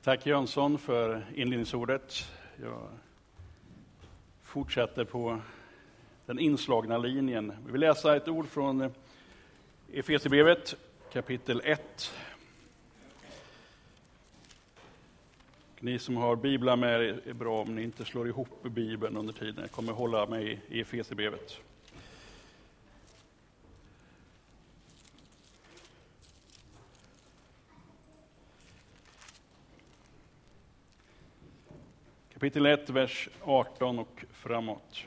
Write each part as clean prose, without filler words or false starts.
Tack Jönsson för inledningsordet. Jag fortsätter på den inslagna linjen. Vi vill läsa ett ord från Efesierbrevet kapitel 1. Ni som har biblar med er är bra om ni inte slår ihop bibeln under tiden. Jag kommer hålla mig i Efesierbrevet. Kapitel 1, vers 18 och framåt.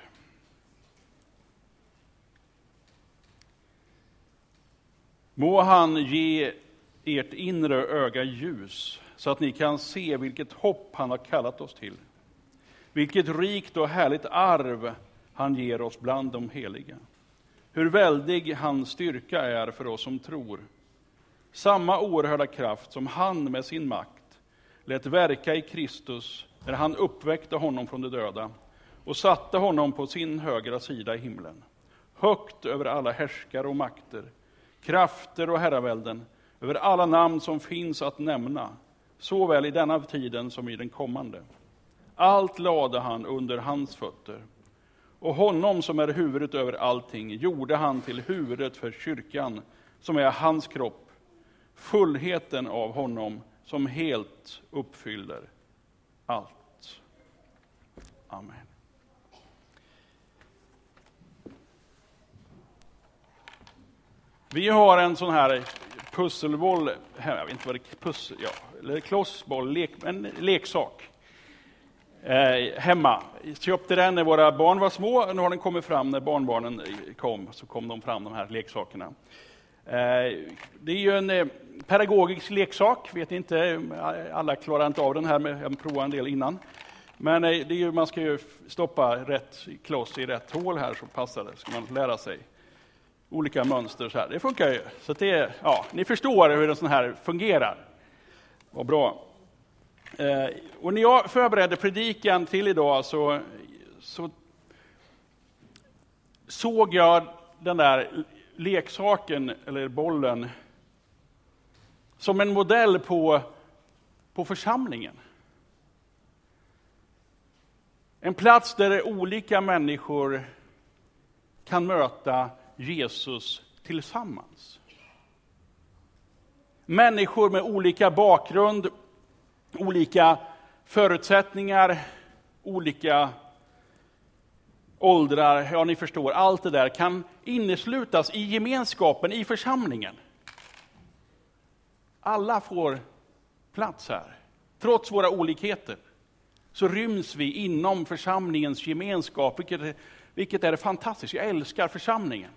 Må han ge ert inre öga ljus, så att ni kan se vilket hopp han har kallat oss till. Vilket rikt och härligt arv han ger oss bland de heliga. Hur väldig hans styrka är för oss som tror. Samma oerhörda kraft som han med sin makt lät verka i Kristus när han uppväckte honom från de döda och satte honom på sin högra sida i himlen. Högt över alla härskare och makter, krafter och herravälden, över alla namn som finns att nämna, såväl i denna tiden som i den kommande. Allt lade han under hans fötter. Och honom som är huvudet över allting gjorde han till huvudet för kyrkan, som är hans kropp, fullheten av honom som helt uppfyller allt. Amen. Vi har en sån här pusselboll, jag vet inte vad det är, eller klossboll, en leksak hemma. Jag köpte den när våra barn var små, nu har den kommit fram när barnbarnen kom, så kom de fram de här leksakerna. Det är ju en pedagogisk leksak, vet inte, alla klarar inte av den här, men jag provade en del innan. Men det är ju, man ska ju stoppa rätt kloss i rätt hål här, så passar det, ska man lära sig. Olika mönster så här, det funkar ju. Så det, ja, ni förstår hur en sån här fungerar. Vad bra. Och när jag förberedde predikan till idag så såg jag den där leksaken, eller bollen, som en modell på församlingen. En plats där olika människor kan möta Jesus tillsammans. Människor med olika bakgrund, olika förutsättningar, olika åldrar, ja ni förstår, allt det där kan inneslutas i gemenskapen, i församlingen. Alla får plats här. Trots våra olikheter så ryms vi inom församlingens gemenskap, vilket är fantastiskt. Jag älskar församlingen.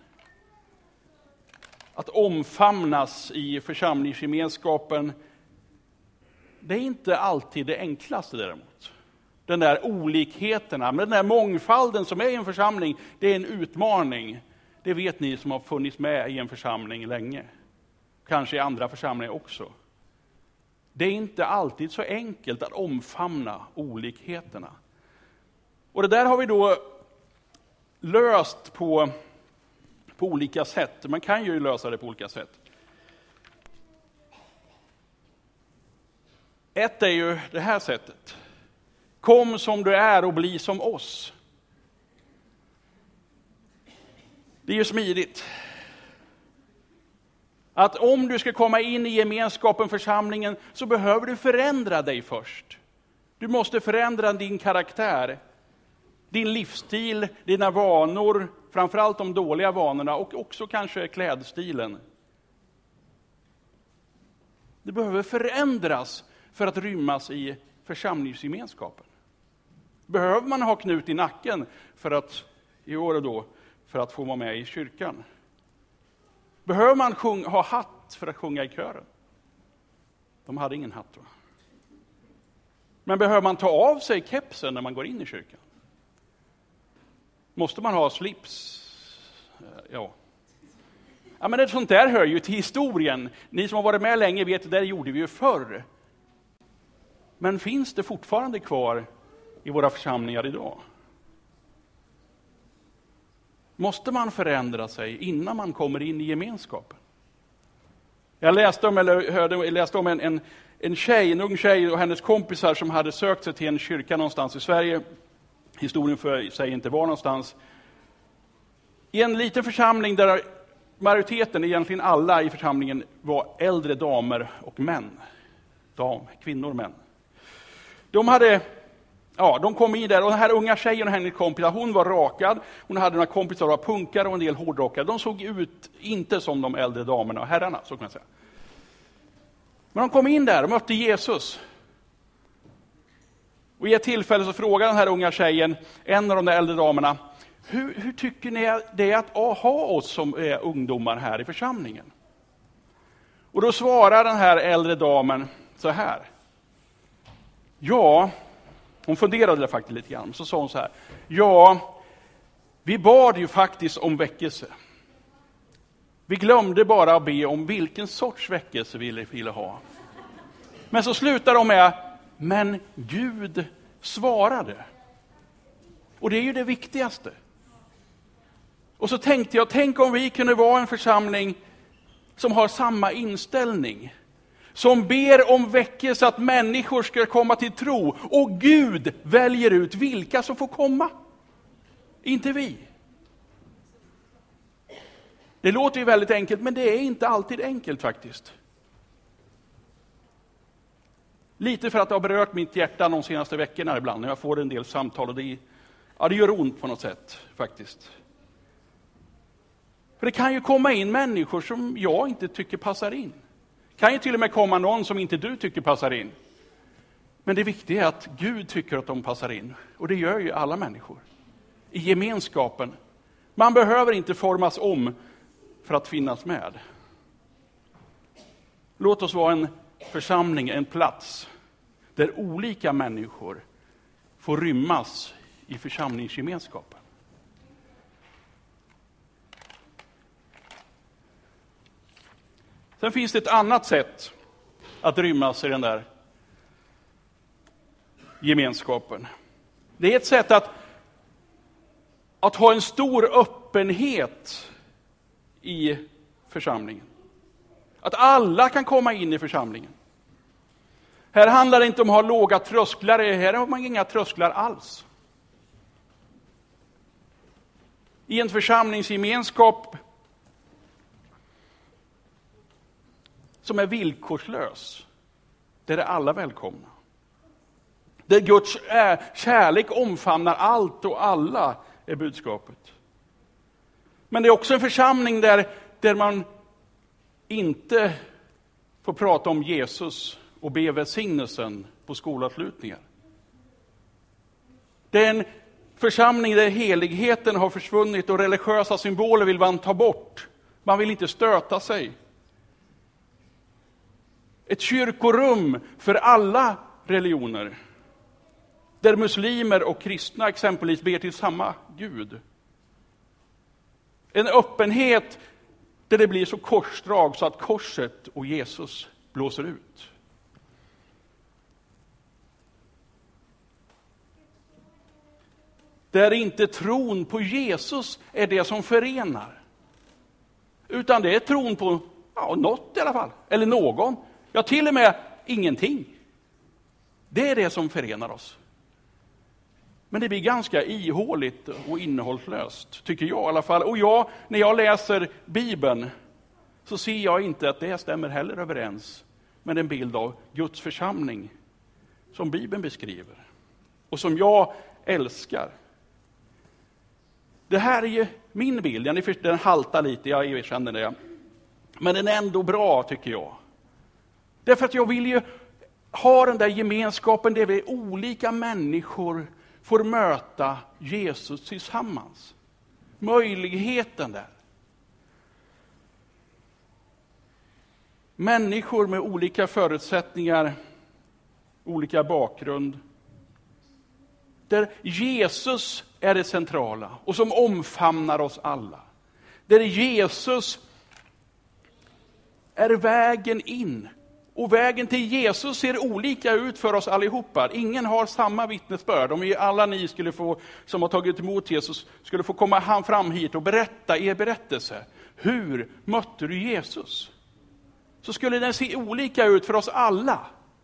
Att omfamnas i församlingsgemenskapen, det är inte alltid det enklaste däremot. Den där olikheterna, men den där mångfalden som är i en församling, det är en utmaning. Det vet ni som har funnits med i en församling länge. Kanske i andra församlingar också. Det är inte alltid så enkelt att omfamna olikheterna. Och det där har vi då löst på olika sätt. Man kan ju lösa det på olika sätt. Ett är ju det här sättet. Kom som du är och bli som oss. Det är ju smidigt. Att om du ska komma in i gemenskapen, församlingen, så behöver du förändra dig först. Du måste förändra din karaktär, din livsstil, dina vanor, framförallt de dåliga vanorna och också kanske klädstilen. Det behöver förändras för att rymmas i församlingsgemenskapen. Behöver man ha knut i nacken för att få vara med i kyrkan? Behöver man ha hatt för att sjunga i kören? De hade ingen hatt, va? Men behöver man ta av sig kepsen när man går in i kyrkan? Måste man ha slips? Ja, men det sånt där hör ju till historien. Ni som har varit med länge vet att det där gjorde vi ju förr. Men finns det fortfarande kvar i våra församlingar idag? Måste man förändra sig innan man kommer in i gemenskapen? Jag läste om en ung tjej och hennes kompisar som hade sökt sig till en kyrka någonstans i Sverige. Historien för sig inte var någonstans. I en liten församling där majoriteten, egentligen alla i församlingen, var äldre damer och män. Kvinnor och män. De kom in där och den här unga tjejen och hennes kompisar, hon var rakad. Hon hade några kompisar som var punkare och en del hårdrockare. De såg ut inte som de äldre damerna och herrarna, så kan man säga. Men de kom in där och mötte Jesus. Och i ett tillfälle så frågade den här unga tjejen, en av de där äldre damerna, hur tycker ni det är att ha oss som är ungdomar här i församlingen? Och då svarar den här äldre damen så här. Ja, hon funderade där faktiskt lite grann. Så sa hon så här. Ja, vi bad ju faktiskt om väckelse. Vi glömde bara att be om vilken sorts väckelse vi ville ha. Men så slutar de med, men Gud svarade. Och det är ju det viktigaste. Och så tänkte jag, tänk om vi kunde vara en församling som har samma inställning. Som ber om väckelse att människor ska komma till tro. Och Gud väljer ut vilka som får komma. Inte vi. Det låter ju väldigt enkelt, men det är inte alltid enkelt faktiskt. Lite för att det har berört mitt hjärta de senaste veckorna ibland. När jag får en del samtal och det gör ont på något sätt faktiskt. För det kan ju komma in människor som jag inte tycker passar in. Det kan ju till och med komma någon som inte du tycker passar in. Men det viktiga är att Gud tycker att de passar in. Och det gör ju alla människor. I gemenskapen. Man behöver inte formas om för att finnas med. Låt oss vara en församling, en plats där olika människor får rymmas i församlingsgemenskapen. Sen finns det ett annat sätt att rymmas i den där gemenskapen. Det är ett sätt att ha en stor öppenhet i församlingen. Att alla kan komma in i församlingen. Här handlar det inte om att ha låga trösklar, här har man inga trösklar alls. I en församlingsgemenskap som är villkorslös, där är alla välkomna. Där Guds kärlek omfamnar allt och alla är budskapet. Men det är också en församling där man inte får prata om Jesus och be välsignelsen på skolavslutningar. Det är en församling där heligheten har försvunnit och religiösa symboler vill man ta bort. Man vill inte stöta sig. Ett kyrkorum för alla religioner. Där muslimer och kristna exempelvis ber till samma Gud. En öppenhet där det blir så korsdrag så att korset och Jesus blåser ut. Där inte tron på Jesus är det som förenar. Utan det är tron på något i alla fall. Eller någon. Ja, till och med ingenting. Det är det som förenar oss. Men det blir ganska ihåligt och innehållslöst, tycker jag i alla fall. Och när jag läser Bibeln så ser jag inte att det stämmer heller överens med den bild av Guds församling som Bibeln beskriver. Och som jag älskar. Det här är ju min bild. Den haltar lite, jag erkänner det. Men den är ändå bra, tycker jag. Därför att jag vill ju ha den där gemenskapen där vi olika människor får möta Jesus tillsammans. Möjligheten där. Människor med olika förutsättningar, olika bakgrund. Där Jesus är det centrala och som omfamnar oss alla. Där Jesus är vägen in. Och vägen till Jesus ser olika ut för oss allihopa. Ingen har samma vittnesbörd. Om alla ni som har tagit emot Jesus skulle få komma fram hit och berätta er berättelse. Hur mötte du Jesus? Så skulle den se olika ut för oss alla.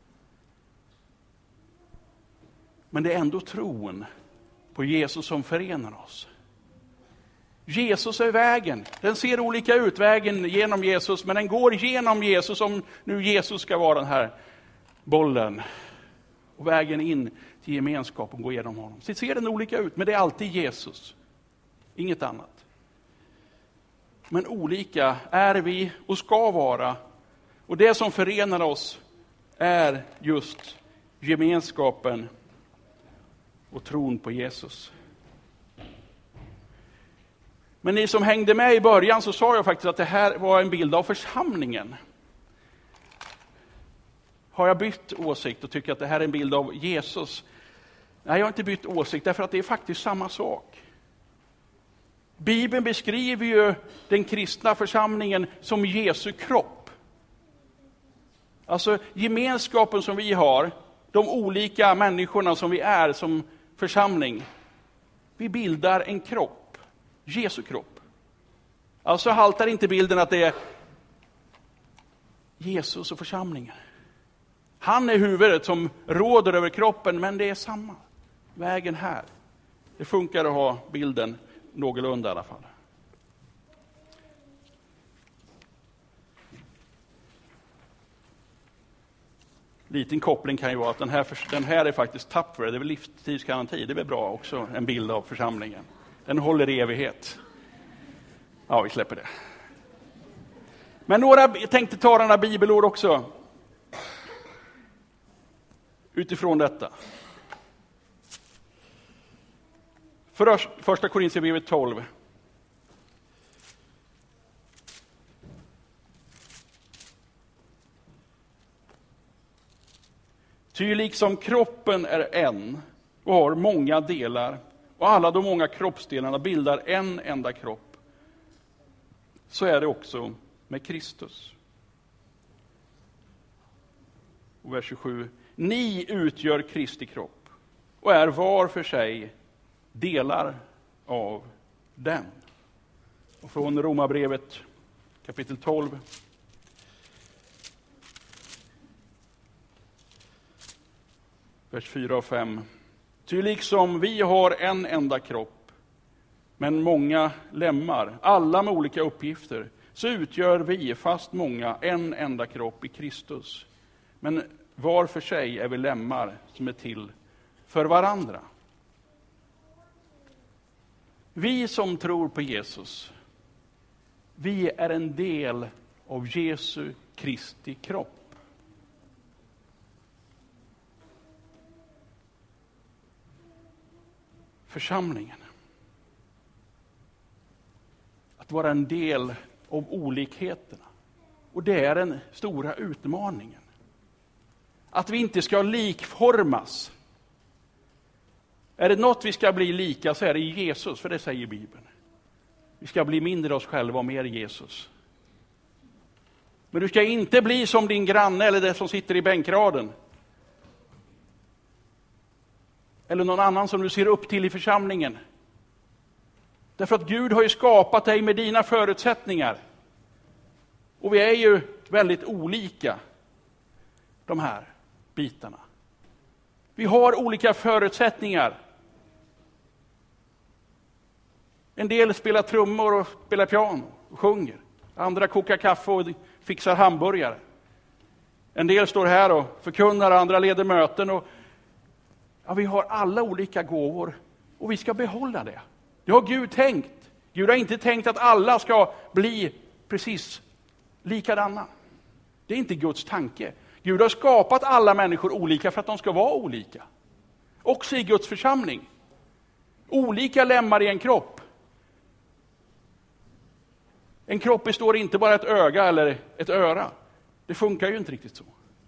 Men det är ändå tron på Jesus som förenar oss. Jesus är vägen. Den ser olika ut, vägen genom Jesus, men den går genom Jesus, om nu Jesus ska vara den här bollen. Och vägen in till gemenskapen går genom honom. Så ser den olika ut, men det är alltid Jesus. Inget annat. Men olika är vi och ska vara. Och det som förenar oss är just gemenskapen och tron på Jesus. Men ni som hängde med i början, så sa jag faktiskt att det här var en bild av församlingen. Har jag bytt åsikt och tycker att det här är en bild av Jesus? Nej, jag har inte bytt åsikt, därför att det är faktiskt samma sak. Bibeln beskriver ju den kristna församlingen som Jesu kropp. Alltså gemenskapen som vi har, de olika människorna som vi är som församling. Vi bildar en kropp, Jesu kropp. Alltså haltar inte bilden att det är Jesus och församlingen. Han är huvudet som råder över kroppen, men det är samma vägen här. Det funkar att ha bilden någorlunda i alla fall. Liten koppling kan ju vara att den här är faktiskt tapper. Det är väl livstidsgaranti. Det är väl bra också, en bild av församlingen. Den håller i evighet. Ja, vi släpper det. Men jag tänkte ta några bibelord också. Utifrån detta. Första Korinthierbrevet 12. Ty liksom kroppen är en och har många delar, och alla de många kroppsdelarna bildar en enda kropp, så är det också med Kristus. Och vers 27. Ni utgör Kristi kropp och är var för sig delar av den. Och från Romarbrevet kapitel 12. Vers 4 och 5. Ty liksom vi har en enda kropp, men många lemmar, alla med olika uppgifter, så utgör vi, fast många, en enda kropp i Kristus. Men var för sig är vi lemmar som är till för varandra. Vi som tror på Jesus, vi är en del av Jesu Kristi kropp. Församlingen. Att vara en del av olikheterna. Och det är den stora utmaningen. Att vi inte ska likformas. Är det något vi ska bli lika, så är det Jesus, för det säger Bibeln. Vi ska bli mindre oss själva och mer Jesus. Men du ska inte bli som din granne eller den som sitter i bänkraden. Eller någon annan som du ser upp till i församlingen. Därför att Gud har ju skapat dig med dina förutsättningar. Och vi är ju väldigt olika, de här bitarna. Vi har olika förutsättningar. En del spelar trummor och spelar piano och sjunger. Andra kokar kaffe och fixar hamburgare. En del står här och förkunnar, andra leder möten. Och ja, vi har alla olika gåvor och vi ska behålla det. Det har Gud tänkt. Gud har inte tänkt att alla ska bli precis likadana. Det är inte Guds tanke. Gud har skapat alla människor olika för att de ska vara olika. Också i Guds församling. Olika lemmar i en kropp. En kropp består inte bara ett öga eller ett öra. Det funkar ju inte riktigt så.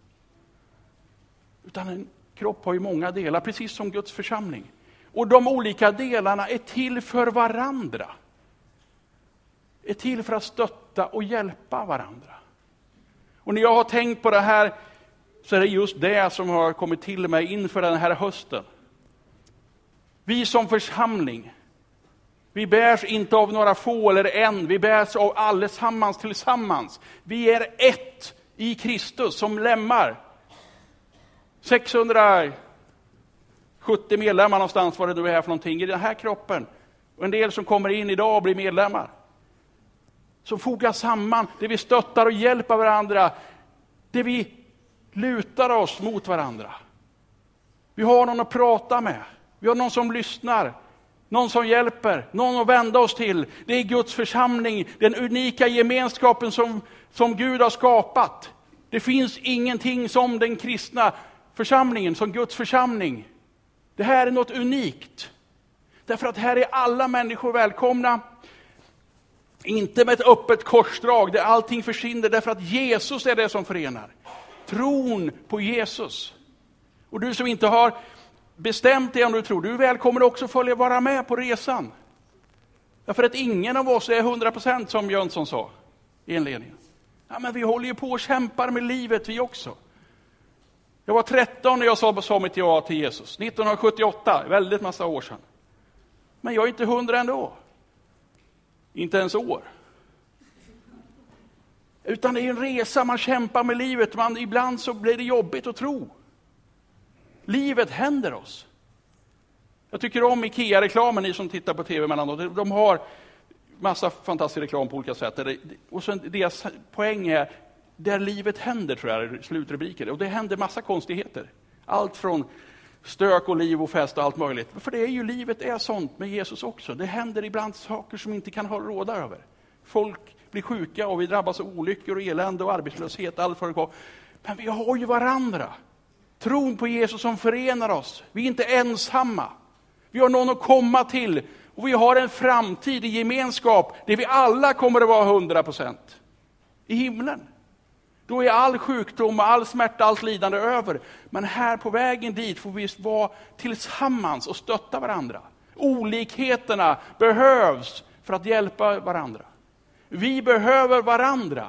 Utan en kropp har ju många delar, precis som Guds församling. Och de olika delarna är till för varandra. Är till för att stötta och hjälpa varandra. Och när jag har tänkt på det här, så är det just det som har kommit till mig inför den här hösten. Vi som församling, vi bärs inte av några få eller en, vi bärs av allesammans tillsammans. Vi är ett i Kristus som lemmar. 600 70 medlemmar någonstans, vad det nu är för någonting, i den här kroppen. Och en del som kommer in idag och blir medlemmar. Som fogar samman, det vi stöttar och hjälper varandra. Det vi lutar oss mot varandra. Vi har någon att prata med. Vi har någon som lyssnar. Någon som hjälper. Någon att vända oss till. Det är Guds församling. Den unika gemenskapen som Gud har skapat. Det finns ingenting som den kristna församlingen, som Guds församling. Det här är något unikt. Därför att här är alla människor välkomna. Inte med ett öppet korsdrag där allting försvinner. Därför att Jesus är det som förenar. Tron på Jesus. Och du som inte har bestämt dig om du tror, du är välkommen också följa vara med på resan. Därför att ingen av oss är 100% som Jönsson sa i inledningen. Ja, men vi håller ju på och kämpar med livet vi också. Jag var 13 när jag sa mitt ja till Jesus. 1978, väldigt massa år sedan. Men jag är inte 100 ändå. Inte ens år. Utan det är en resa, man kämpar med livet. Ibland så blir det jobbigt att tro. Livet händer oss. Jag tycker om IKEA-reklamen, ni som tittar på tv mellanåt. De har massa fantastisk reklam på olika sätt. Och sen deras poäng är, där livet händer, tror jag är slutrubriken. Och det händer massa konstigheter. Allt från stök och liv och fest och allt möjligt. För det är ju, livet är sånt med Jesus också. Det händer ibland saker som inte kan ha råda över. Folk blir sjuka och vi drabbas av olyckor och elände och arbetslöshet. Allt för det går. Men vi har ju varandra. Tron på Jesus som förenar oss. Vi är inte ensamma. Vi har någon att komma till. Och vi har en framtid i gemenskap där vi alla kommer att vara 100% i himlen. Då är all sjukdom och all smärta, allt lidande över. Men här på vägen dit får vi vara tillsammans och stötta varandra. Olikheterna behövs för att hjälpa varandra. Vi behöver varandra.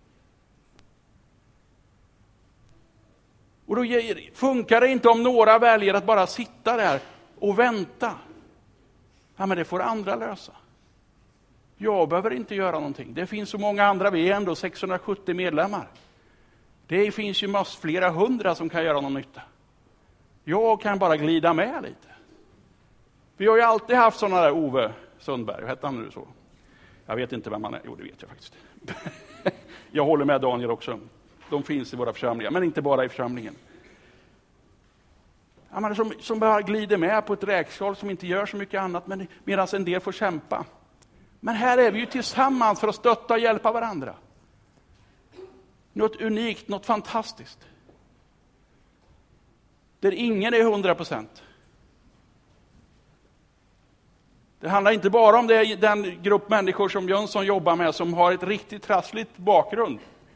Och då funkar det inte om några väljer att bara sitta där och vänta. Ja, men det får andra lösa. Jag behöver inte göra någonting. Det finns så många andra, vi är ändå 670 medlemmar. Det finns ju flera hundra som kan göra någon nytta. Jag kan bara glida med lite. Vi har ju alltid haft sådana där Ove Sundberg, hette han nu så? Jag vet inte vem han är, jo det vet jag faktiskt. Jag håller med Daniel också. De finns i våra församlingar, men inte bara i församlingen. Ja, men som bara glider med på ett räkskal som inte gör så mycket annat, men medan en del får kämpa. Men här är vi ju tillsammans för att stötta och hjälpa varandra. Något unikt, något fantastiskt. Där ingen är 100%. Det handlar inte bara om den grupp människor som Jönsson jobbar med som har ett riktigt trassligt bakgrund.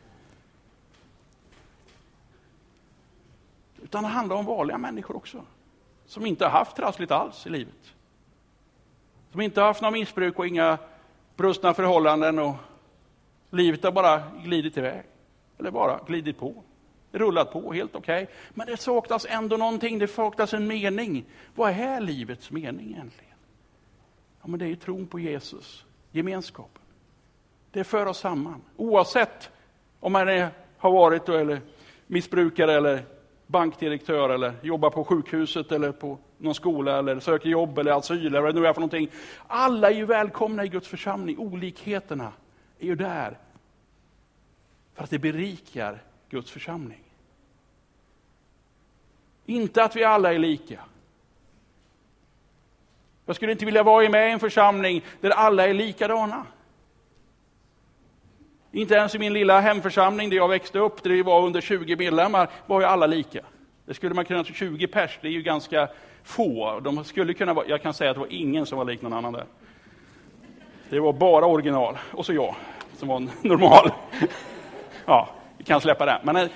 Utan det handlar om vanliga människor också. Som inte har haft trassligt alls i livet. Som inte har haft någon missbruk och inga brustna förhållanden. Och livet har bara glidit iväg. Eller bara glidit på. Rullat på, helt okej. Men det saknas ändå någonting. Det saknas en mening. Vad är livets mening egentligen? Ja, men det är ju tron på Jesus. Gemenskapen. Det för oss samman. Oavsett om man har varit eller missbrukare eller bankdirektör eller jobbar på sjukhuset eller på någon skola eller söker jobb eller asyl eller vad det nu är för någonting. Alla är ju välkomna i Guds församling. Olikheterna är ju där för att det berikar Guds församling. Inte att vi alla är lika. Jag skulle inte vilja vara med i en församling där alla är likadana. Inte ens i min lilla hemförsamling där jag växte upp, där vi var under 20 medlemmar, var ju alla lika. Det skulle man kunna ta 20 pers, det är ju ganska få. De skulle kunna vara, jag kan säga att det var ingen som var lik någon annan där. Det var bara original. Och så jag, som var normal. Ja, vi kan släppa det. Men,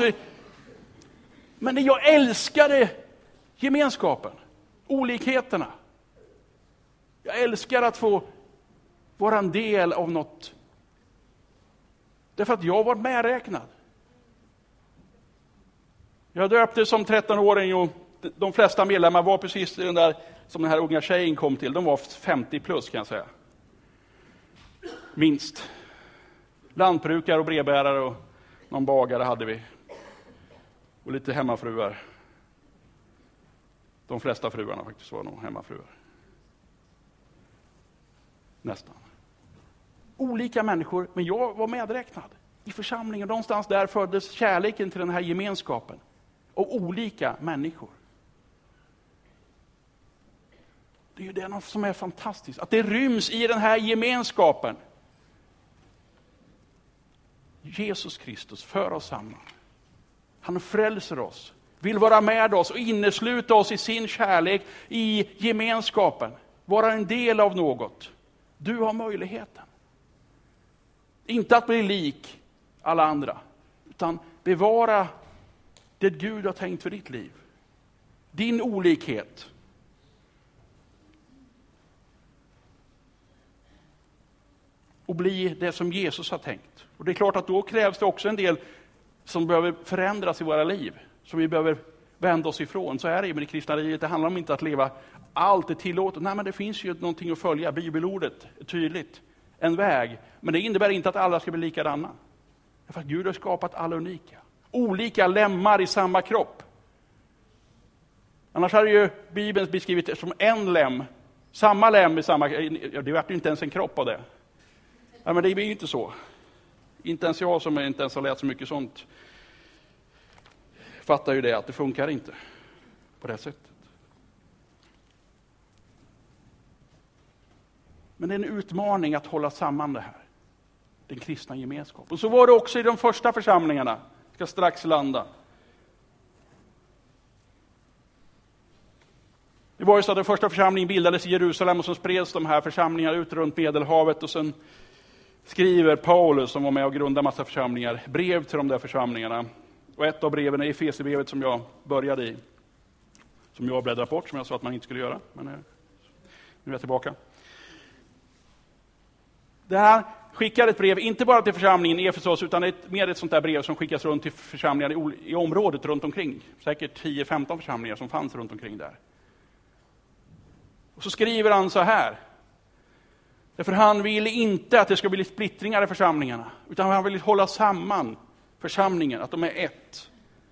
men jag älskade gemenskapen. Olikheterna. Jag älskar att få vara en del av något. Därför att jag var medräknad. Jag döpte som 13-åring och de flesta medlemmar var precis den där som den här unga tjejen kom till. De var 50 plus kan jag säga. Minst. Lantbrukare och brevbärare och någon bagare hade vi. Och lite hemmafruar. De flesta fruarna faktiskt var nog hemmafruar. Nästan. Olika människor, men jag var medräknad i församlingen. Någonstans där föddes kärleken till den här gemenskapen. Och olika människor. Det är ju det som är fantastiskt. Att det ryms i den här gemenskapen. Jesus Kristus för oss samman. Han frälser oss. Vill vara med oss och innesluta oss i sin kärlek i gemenskapen. Vara en del av något. Du har möjligheten. Inte att bli lik alla andra. Utan bevara det Gud har tänkt för ditt liv. Din olikhet. Och bli det som Jesus har tänkt. Och det är klart att då krävs det också en del som behöver förändras i våra liv. Som vi behöver vända oss ifrån. Så är det med det kristna livet. Det handlar om inte att leva allt är tillåtet. Nej, men det finns ju någonting att följa. Bibelordet är tydligt. En väg. Men det innebär inte att alla ska bli likadana. För att Gud har skapat alla unika. Olika lemmar i samma kropp. Annars hade ju Bibeln beskrivit det som en lem. Samma lem i samma... Det vart ju inte ens en kropp av det. Ja, men det blir ju inte så. Inte ens jag som inte ens har lärt så mycket sånt fattar ju det att det funkar inte på det sättet. Men det är en utmaning att hålla samman det här. Den kristna gemenskapen. Och så var det också i de första församlingarna. Jag ska strax landa. Det var ju så att den första församlingen bildades i Jerusalem och så spreds de här församlingarna ut runt Medelhavet och sen skriver Paulus, som var med och grundade massa församlingar, brev till de där församlingarna. Och ett av breven är Efesierbrevet som jag började i. Som jag bläddrar bort, som jag sa att man inte skulle göra. Men nu är jag tillbaka. Det här skickar ett brev, inte bara till församlingen i Efesos, utan mer ett sånt där brev som skickas runt till församlingar i området runt omkring. Säkert 10-15 församlingar som fanns runt omkring där. Och så skriver han så här. Därför han vill inte att det ska bli splittringar i församlingarna. Utan han vill hålla samman församlingen, att de är ett.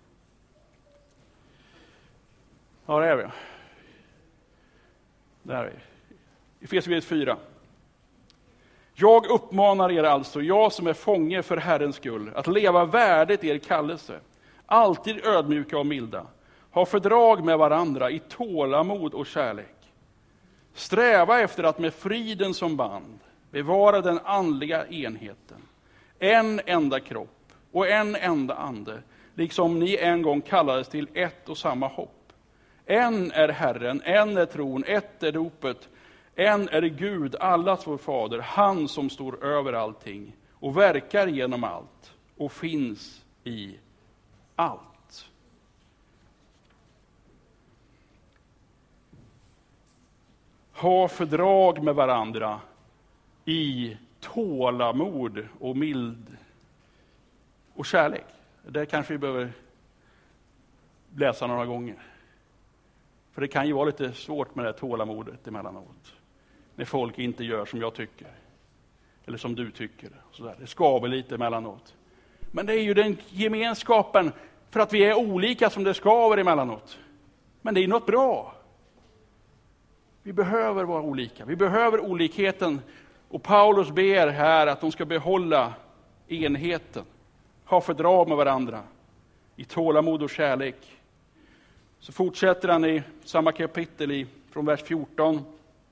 Ja, det är vi. Där är vi. Efesierbrevet 4. Jag uppmanar er alltså, jag som är fånge för Herrens skull, att leva värdigt er kallelse. Alltid ödmjuka och milda. Ha fördrag med varandra i tålamod och kärlek. Sträva efter att med friden som band bevara den andliga enheten. En enda kropp och en enda ande, liksom ni en gång kallades till ett och samma hopp. En är Herren, en är tron, ett är dopet, en är Gud, allas vår fader, han som står över allting och verkar genom allt och finns i allt. Ha fördrag med varandra i tålamod och mild och kärlek. Det kanske vi behöver läsa några gånger. För det kan ju vara lite svårt med det tålamodet emellanåt. När folk inte gör som jag tycker. Eller som du tycker. Så det skaver lite emellanåt. Men det är ju den gemenskapen för att vi är olika som det skaver emellanåt. Men det är något bra. Vi behöver vara olika. Vi behöver olikheten. Och Paulus ber här att de ska behålla enheten. Ha fördrag med varandra. I tålamod och kärlek. Så fortsätter han i samma kapitel från vers 14.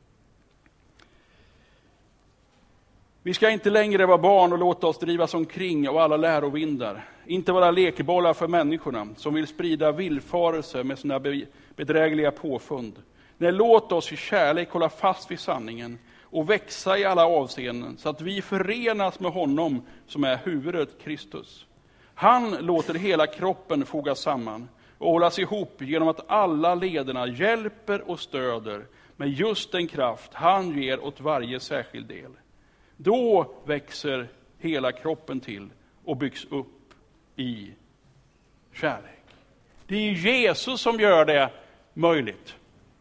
Vi ska inte längre vara barn och låta oss drivas omkring av alla lärovindar. Inte vara lekbollar för människorna som vill sprida villfarelse med sina bedrägliga påfund. Nej, låt oss i kärlek hålla fast vid sanningen och växa i alla avseenden så att vi förenas med honom som är huvudet, Kristus. Han låter hela kroppen fogas samman och hållas ihop genom att alla lederna hjälper och stöder med just den kraft han ger åt varje särskild del. Då växer hela kroppen till och byggs upp i kärlek. Det är Jesus som gör det möjligt.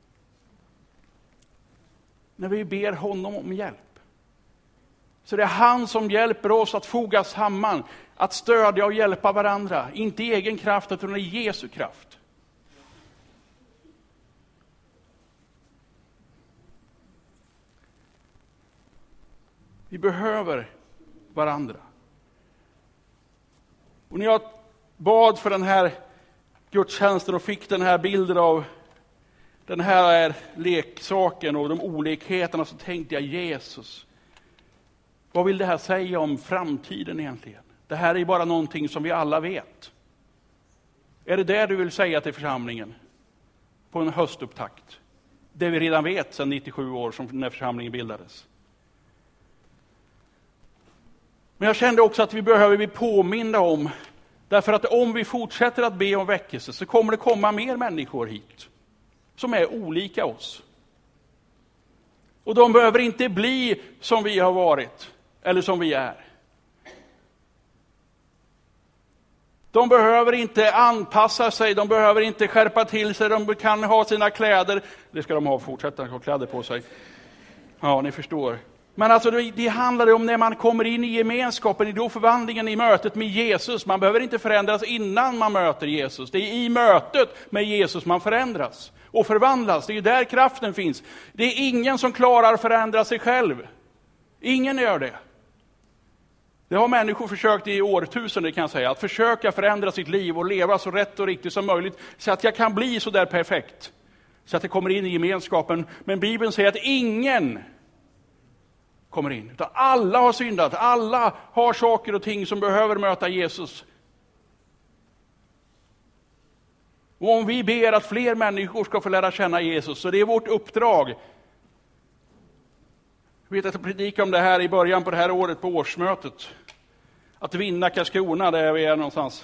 När vi ber honom om hjälp. Så det är han som hjälper oss att foga samman, att stödja och hjälpa varandra. Inte i egen kraft utan i Jesu kraft. Vi behöver varandra. Och när jag bad för den här gudstjänsten och fick den här bilden av den här leksaken och de olikheterna, så tänkte jag: Jesus, vad vill det här säga om framtiden egentligen? Det här är ju bara någonting som vi alla vet. Är det du vill säga till församlingen på en höstupptakt? Det vi redan vet sedan 97 år som när församlingen bildades. Men jag kände också att vi behöver bli påminna om, därför att om vi fortsätter att be om väckelse så kommer det komma mer människor hit som är olika oss. Och de behöver inte bli som vi har varit eller som vi är. De behöver inte anpassa sig, de behöver inte skärpa till sig, de kan ha sina kläder. Det ska de ha, fortsätta ha kläder på sig. Ja, ni förstår. Men alltså det handlar om när man kommer in i gemenskapen, i då förvandlingen i mötet med Jesus. Man behöver inte förändras innan man möter Jesus. Det är i mötet med Jesus man förändras och förvandlas. Det är ju där kraften finns. Det är ingen som klarar att förändra sig själv. Ingen gör det. Det har människor försökt i årtusenden, kan jag säga, att försöka förändra sitt liv och leva så rätt och riktigt som möjligt så att jag kan bli så där perfekt. Så att jag kommer in i gemenskapen. Men Bibeln säger att ingen kommer in. Utan alla har syndat. Alla har saker och ting som behöver möta Jesus. Och om vi ber att fler människor ska få lära känna Jesus, så det är vårt uppdrag. Jag vet att jag predikade om det här i början på det här året på årsmötet. Att vinna Karlskrona, där vi är någonstans.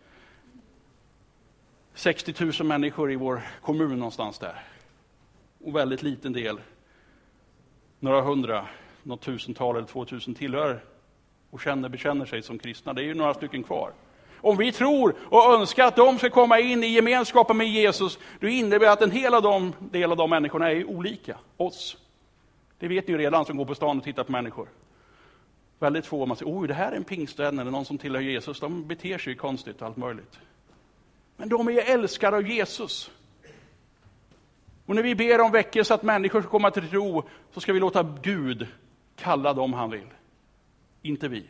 60 000 människor i vår kommun någonstans där. Och väldigt liten del. Några hundra, något tusental eller 2000 tillhör och bekänner sig som kristna. Det är ju några stycken kvar. Om vi tror och önskar att de ska komma in i gemenskapen med Jesus, då innebär det att en hel del av de människorna är olika oss. Det vet ni ju redan som går på stan och tittar på människor. Väldigt få, man säger, det här är en pingstvän eller någon som tillhör Jesus. De beter sig konstigt och allt möjligt. Men de är älskade av Jesus. Och när vi ber om väckelse att människor ska komma till tro, så ska vi låta Gud kalla dem han vill. Inte vi.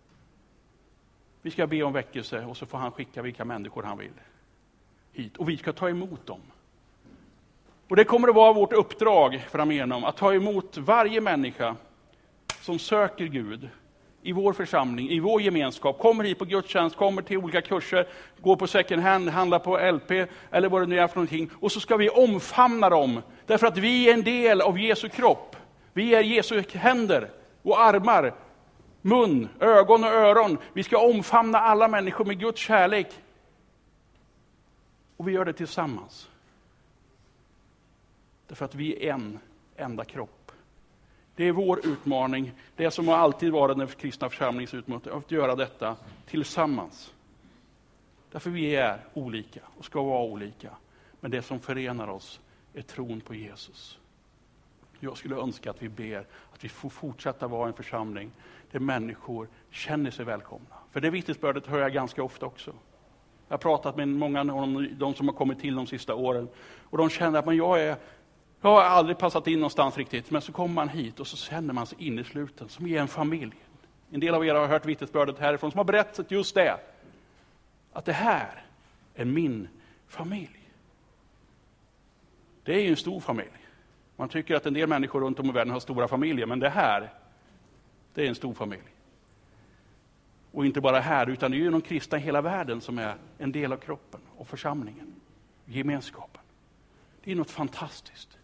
Vi ska be om väckelse och så får han skicka vilka människor han vill hit. Och vi ska ta emot dem. Och det kommer att vara vårt uppdrag framigenom, att ta emot varje människa som söker Gud i vår församling, i vår gemenskap, kommer hit på gudstjänst, kommer till olika kurser, går på second hand, handlar på LP eller vad det nu är för någonting. Och så ska vi omfamna dem, därför att vi är en del av Jesu kropp. Vi är Jesu händer och armar, mun, ögon och öron. Vi ska omfamna alla människor med Guds kärlek. Och vi gör det tillsammans. Därför att vi är en enda kropp. Det är vår utmaning. Det som har alltid varit den kristna församlingens utmaning, att göra detta tillsammans. Därför vi är olika och ska vara olika. Men det som förenar oss är tron på Jesus. Jag skulle önska att vi ber att vi får fortsätta vara en församling där människor känner sig välkomna. För det vittnesbördet hör jag ganska ofta också. Jag har pratat med många av de som har kommit till de sista åren. Och de känner att jag har aldrig passat in någonstans riktigt. Men så kommer man hit och så känner man sig innesluten som i en familj. En del av er har hört vittnesbördet härifrån som har berättat just det. Att det här är min familj. Det är ju en stor familj. Man tycker att en del människor runt om i världen har stora familjer. Men det är en stor familj. Och inte bara här, utan det är ju de kristna i hela världen som är en del av kroppen och församlingen. Gemenskapen. Det är något fantastiskt.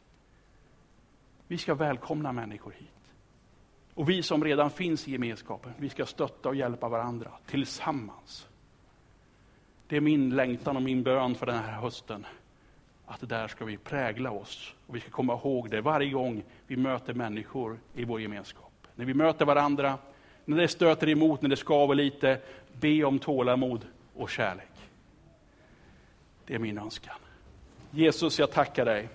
Vi ska välkomna människor hit. Och vi som redan finns i gemenskapen, vi ska stötta och hjälpa varandra tillsammans. Det är min längtan och min bön för den här hösten. Att där ska vi prägla oss. Och vi ska komma ihåg det varje gång vi möter människor i vår gemenskap. När vi möter varandra, när det stöter emot, när det skaver lite, be om tålamod och kärlek. Det är min önskan. Jesus, jag tackar dig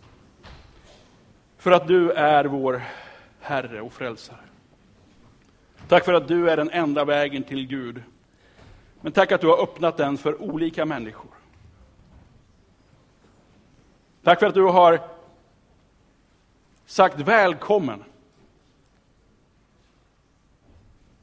för att du är vår Herre och frälsare. Tack för att du är den enda vägen till Gud. Men tack att du har öppnat den för olika människor. Tack för att du har sagt välkommen.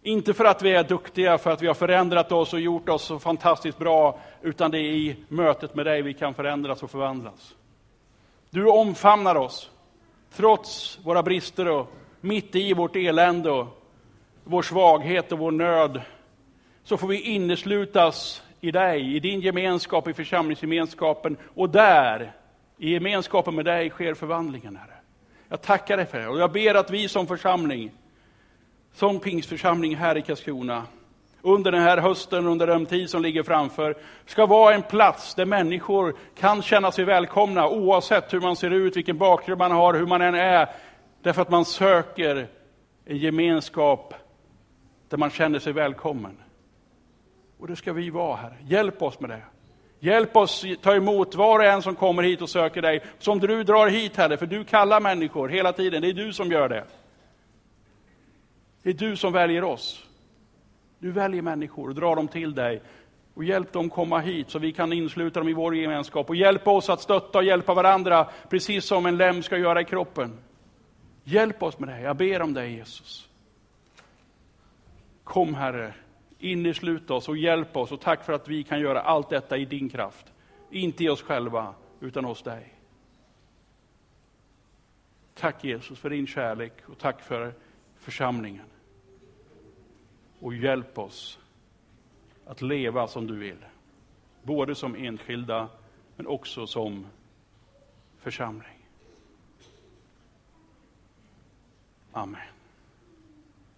Inte för att vi är duktiga, för att vi har förändrat oss och gjort oss så fantastiskt bra, utan det är i mötet med dig vi kan förändras och förvandlas. Du omfamnar oss, trots våra brister och mitt i vårt elände och vår svaghet och vår nöd, så får vi inneslutas i dig, i din gemenskap, i församlingsgemenskapen, och där, i gemenskapen med dig, sker förvandlingen, Herre. Jag tackar dig för det, och jag ber att vi som församling, som pingstförsamling här i Karlskrona, under den här hösten, under den tid som ligger framför, ska vara en plats där människor kan känna sig välkomna, oavsett hur man ser ut, vilken bakgrund man har, hur man än är, därför att man söker en gemenskap där man känner sig välkommen. Och det ska vi vara här. Hjälp oss med det. Hjälp oss ta emot var och en som kommer hit och söker dig, som du drar hit, Herre, för du kallar människor hela tiden. Det är du som gör det. Det är du som väljer oss. Du väljer människor och drar dem till dig. Och hjälp dem komma hit så vi kan insluta dem i vår gemenskap. Och hjälp oss att stötta och hjälpa varandra, precis som en lem ska göra i kroppen. Hjälp oss med det. Jag ber om dig, Jesus. Kom, Herre, innesluta oss och hjälp oss. Och tack för att vi kan göra allt detta i din kraft. Inte i oss själva, utan hos dig. Tack, Jesus, för din kärlek och tack för församlingen. Och hjälp oss att leva som du vill. Både som enskilda, men också som församling. Amen.